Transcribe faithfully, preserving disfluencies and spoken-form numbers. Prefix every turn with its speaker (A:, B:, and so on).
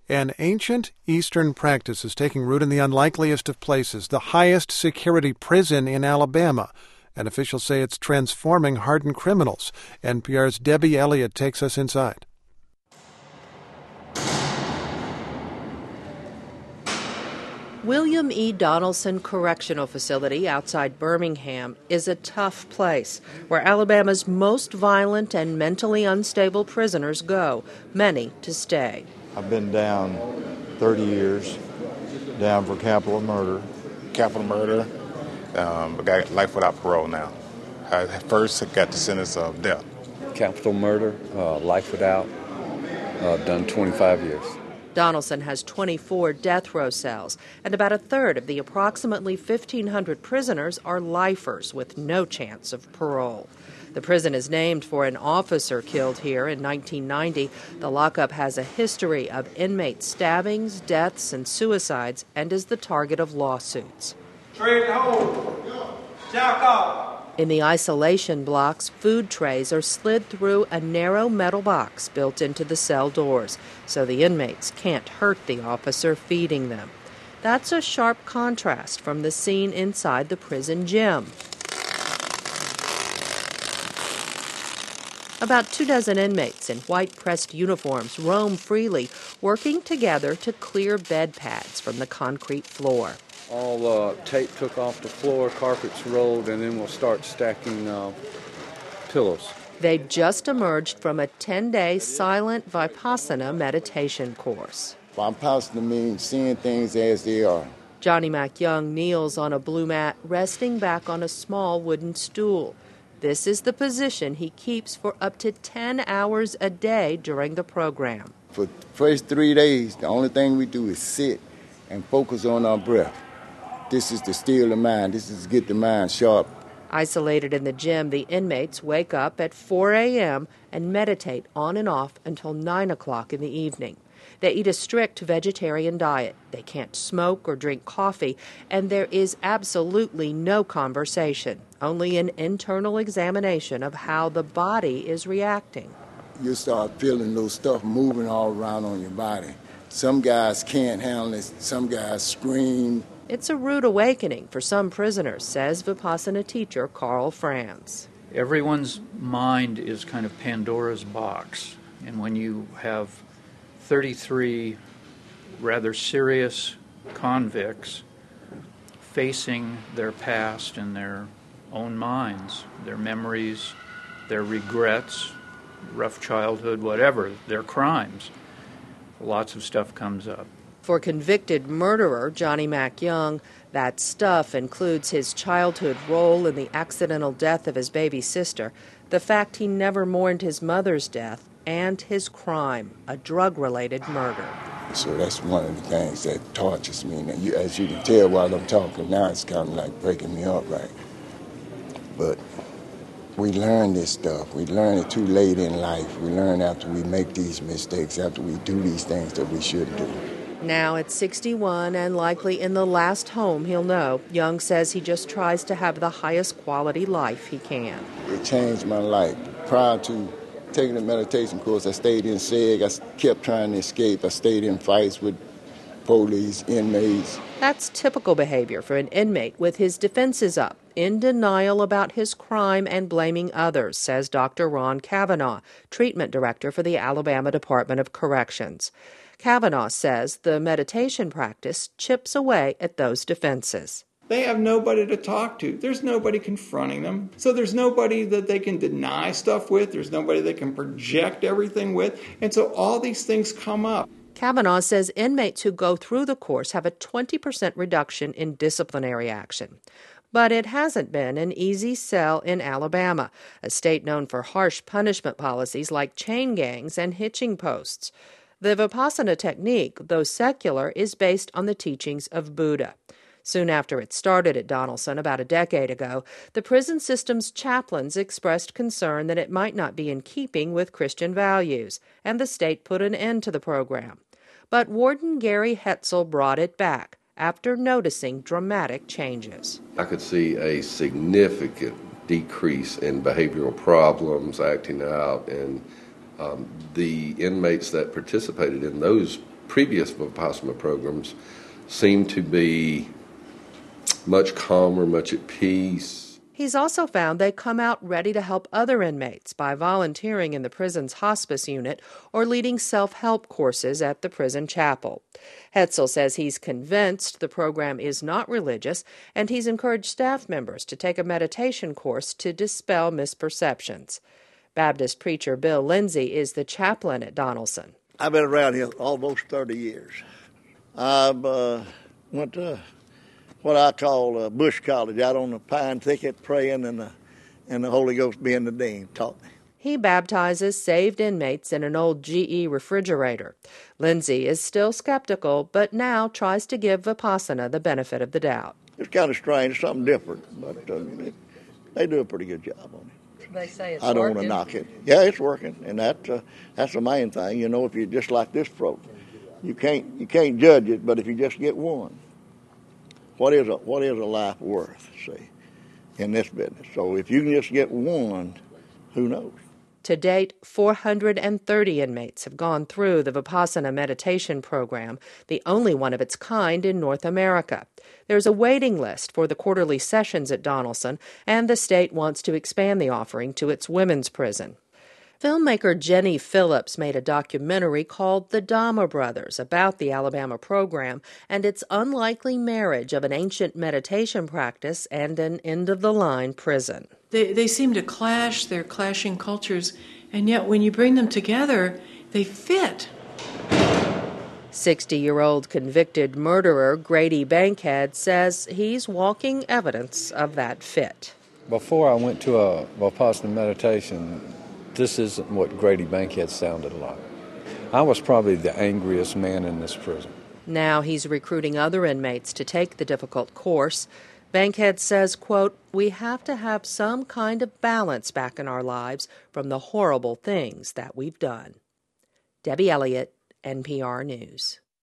A: An ancient Eastern practice is taking root in the unlikeliest of places, the highest security prison in Alabama. And officials say it's transforming hardened criminals. N P R's Debbie Elliott takes us inside.
B: William E. Donaldson Correctional Facility outside Birmingham is a tough place where Alabama's most violent and mentally unstable prisoners go, many to stay.
C: I've been down thirty years, down for capital murder.
D: Capital murder, um, I got life without parole now. I first got the sentence of death.
E: Capital murder, uh, life without, uh, done twenty-five years.
B: Donaldson has twenty-four death row cells, and about a third of the approximately fifteen hundred prisoners are lifers with no chance of parole. The prison is named for an officer killed here in nineteen ninety. The lockup has a history of inmate stabbings, deaths, and suicides, and is the target of lawsuits.
F: Trade hold. Jack off.
B: In the isolation blocks, food trays are slid through a narrow metal box built into the cell doors, so the inmates can't hurt the officer feeding them. That's a sharp contrast from the scene inside the prison gym. About two dozen inmates in white pressed uniforms roam freely, working together to clear bed pads from the concrete floor.
E: All uh, tape took off the floor, carpets rolled, and then we'll start stacking uh, pillows.
B: They've just emerged from a ten-day silent Vipassana meditation course.
G: Vipassana means seeing things as they are.
B: Johnny Mac Young kneels on a blue mat, resting back on a small wooden stool. This is the position he keeps for up to ten hours a day during the program.
G: For the first three days, the only thing we do is sit and focus on our breath. This is to still the mind. This is to get the mind sharp.
B: Isolated in the gym, the inmates wake up at four a.m. and meditate on and off until nine o'clock in the evening. They eat a strict vegetarian diet. They can't smoke or drink coffee, and there is absolutely no conversation, only an internal examination of how the body is reacting.
G: You start feeling those stuff moving all around on your body. Some guys can't handle it. Some guys scream.
B: It's a rude awakening for some prisoners, says Vipassana teacher Carl Franz.
H: Everyone's mind is kind of Pandora's box, and when you have thirty-three rather serious convicts facing their past and their own minds, their memories, their regrets, rough childhood, whatever, their crimes, lots of stuff comes up.
B: For convicted murderer Johnny Mac Young, that stuff includes his childhood role in the accidental death of his baby sister, the fact he never mourned his mother's death, and his crime, a drug-related murder.
G: So that's one of the things that tortures me. Now, you, as you can tell while I'm talking now, it's kind of like breaking me up, right? But we learn this stuff. We learn it too late in life. We learn after we make these mistakes, after we do these things that we shouldn't do.
B: Now at sixty-one and likely in the last home he'll know, Young says he just tries to have the highest quality life he can.
G: It changed my life. Prior to taking the meditation course, I stayed in SEG. I kept trying to escape. I stayed in fights with police, inmates.
B: That's typical behavior for an inmate with his defenses up, in denial about his crime and blaming others, says Doctor Ron Kavanaugh, treatment director for the Alabama Department of Corrections. Kavanaugh says the meditation practice chips away at those defenses.
F: They have nobody to talk to. There's nobody confronting them. So there's nobody that they can deny stuff with. There's nobody they can project everything with. And so all these things come up.
B: Kavanaugh says inmates who go through the course have a twenty percent reduction in disciplinary action. But it hasn't been an easy sell in Alabama, a state known for harsh punishment policies like chain gangs and hitching posts. The Vipassana technique, though secular, is based on the teachings of Buddha. Soon after it started at Donaldson about a decade ago, the prison system's chaplains expressed concern that it might not be in keeping with Christian values, and the state put an end to the program. But Warden Gary Hetzel brought it back after noticing dramatic changes.
I: I could see a significant decrease in behavioral problems, acting out, and um, the inmates that participated in those previous Vipassana programs seem to be much calmer, much at peace.
B: He's also found they come out ready to help other inmates by volunteering in the prison's hospice unit or leading self-help courses at the prison chapel. Hetzel says he's convinced the program is not religious, and he's encouraged staff members to take a meditation course to dispel misperceptions. Baptist preacher Bill Lindsay is the chaplain at Donaldson.
J: I've been around here almost thirty years. I've uh, went to what I call uh, bush college, out on the pine thicket praying, and the, and the Holy Ghost being the dean taught me.
B: He baptizes saved inmates in an old G E refrigerator. Lindsay is still skeptical, but now tries to give Vipassana the benefit of the doubt.
J: It's kind of strange, something different, but uh, they, they do a pretty good job on it.
B: They say it's
J: I don't
B: working.
J: want to knock it. Yeah, it's working, and that uh, that's the main thing. You know, if you just like this program, you can't you can't judge it, but if you just get one, what is a what is a life worth? See, in this business. So if you can just get one, who knows?
B: To date, four hundred thirty inmates have gone through the Vipassana meditation program, the only one of its kind in North America. There's a waiting list for the quarterly sessions at Donaldson, and the state wants to expand the offering to its women's prison. Filmmaker Jenny Phillips made a documentary called The Dama Brothers about the Alabama program and its unlikely marriage of an ancient meditation practice and an end-of-the-line prison.
K: They, they seem to clash, they're clashing cultures, and yet when you bring them together, they fit.
B: sixty-year-old convicted murderer Grady Bankhead says he's walking evidence of that fit.
E: Before I went to a Vipassana meditation, this isn't what Grady Bankhead sounded like. I was probably the angriest man in this prison.
B: Now he's recruiting other inmates to take the difficult course. Bankhead says, quote, "We have to have some kind of balance back in our lives from the horrible things that we've done." Debbie Elliott, N P R News.